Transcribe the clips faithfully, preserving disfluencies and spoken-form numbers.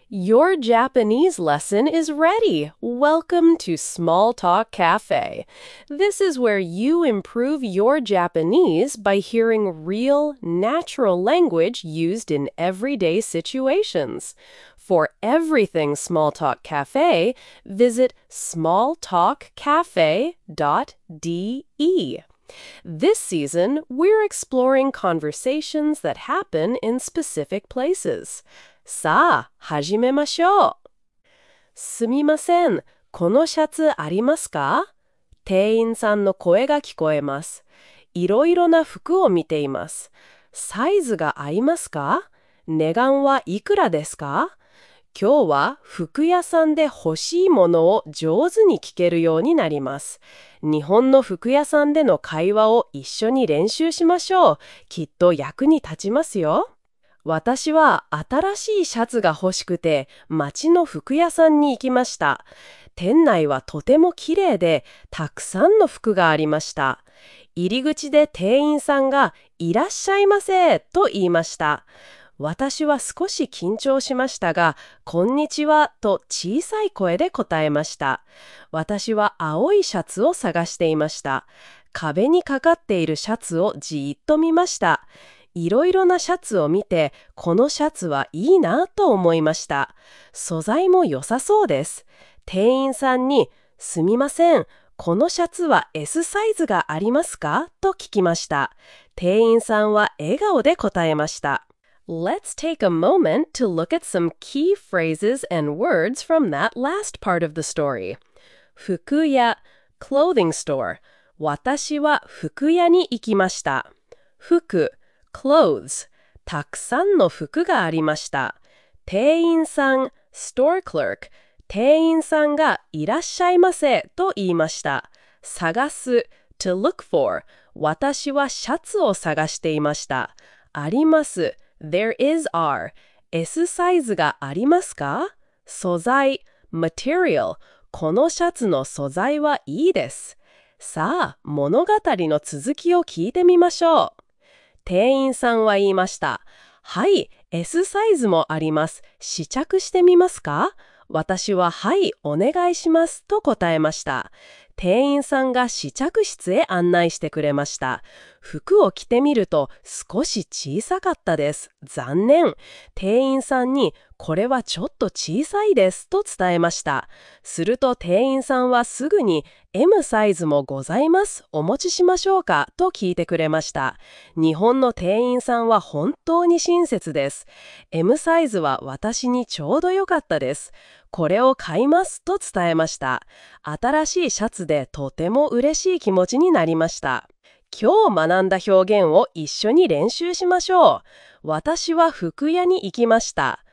Your Japanese lesson is ready. Welcome to Small Talk Cafe. This is where you improve your Japanese by hearing real, natural language used in everyday situations. For everything Small Talk Cafe, visit small talk cafe dot d e. This season, we're exploring conversations that happen in specific places. さあ、始めましょう。すみません、このシャツありますか？店員さんの声が聞こえます。いろいろな服を見ています。サイズが合いますか？値段はいくらですか？今日は服屋さんで欲しいものを上手に聞けるようになります。日本の服屋さんでの会話を一緒に練習しましょう。きっと役に立ちますよ。私は新しいシャツが欲しくて街の服屋さんに行きました。店内はとても綺麗でたくさんの服がありました。入り口で店員さんがいらっしゃいませと言いました。私は少し緊張しましたが、こんにちはと小さい声で答えました。私は青いシャツを探していました。壁にかかっているシャツをじーっと見ました。いろいろなシャツを見て、このシャツはいいなと思いました。素材も良さそうです。店員さんに、すみません、このシャツは エス サイズがありますかと聞きました。店員さんは笑顔で答えました。Let's take a moment to look at some key phrases and words from that last part of the story. 服屋 clothing store 私は服屋に行きました。服 clothes たくさんの服がありました。店員さん store clerk 店員さんがいらっしゃいませと言いました。探す to look for 私はシャツを探していました。ありますThere is are. S サイズがありますか？素材 material このシャツの素材はいいです。さあ、物語の続きを聞いてみましょう。店員さんは言いました。はい、S サイズもあります。試着してみますか？私ははい、お願いしますと答えました。店員さんが試着室へ案内してくれました。服を着てみると少し小さかったです。残念。店員さんにこれはちょっと小さいですと伝えました。すると店員さんはすぐに エム サイズもございます。お持ちしましょうかと聞いてくれました。日本の店員さんは本当に親切です。エム サイズは私にちょうどよかったです。これを買いますと伝えました。新しいシャツでとても嬉しい気持ちになりました。今日学んだ表現を一緒に練習しましょう。私は服屋に行きました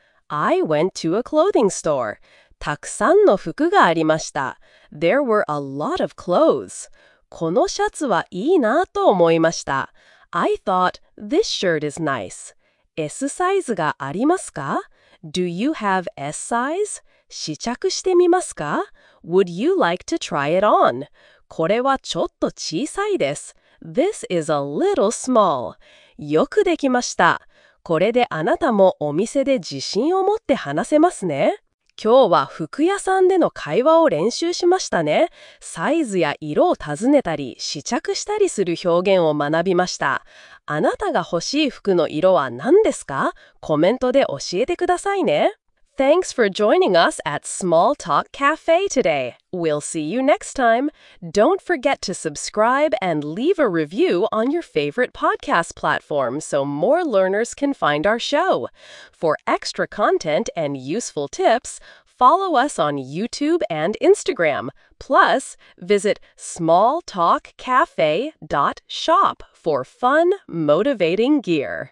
。I went to a clothing store. たくさんの服がありました。There were a lot of clothes. このシャツはいいなと思いました。I thought this shirt is nice. S サイズがありますか？ Do you have S size? 試着してみますか？ Would you like to try it on? これはちょっと小さいです。This is a little small. よくできました。これであなたもお店で自信を持って話せますね。今日は服屋さんでの会話を練習しましたね。サイズや色を尋ねたり試着したりする表現を学びました。あなたが欲しい服の色は何ですか？コメントで教えてくださいね。Thanks for joining us at Small Talk Cafe today. We'll see you next time. Don't forget to subscribe and leave a review on your favorite podcast platform so more learners can find our show. For extra content and useful tips, follow us on YouTube and Instagram. Plus, visit small talk cafe dot shop for fun, motivating gear.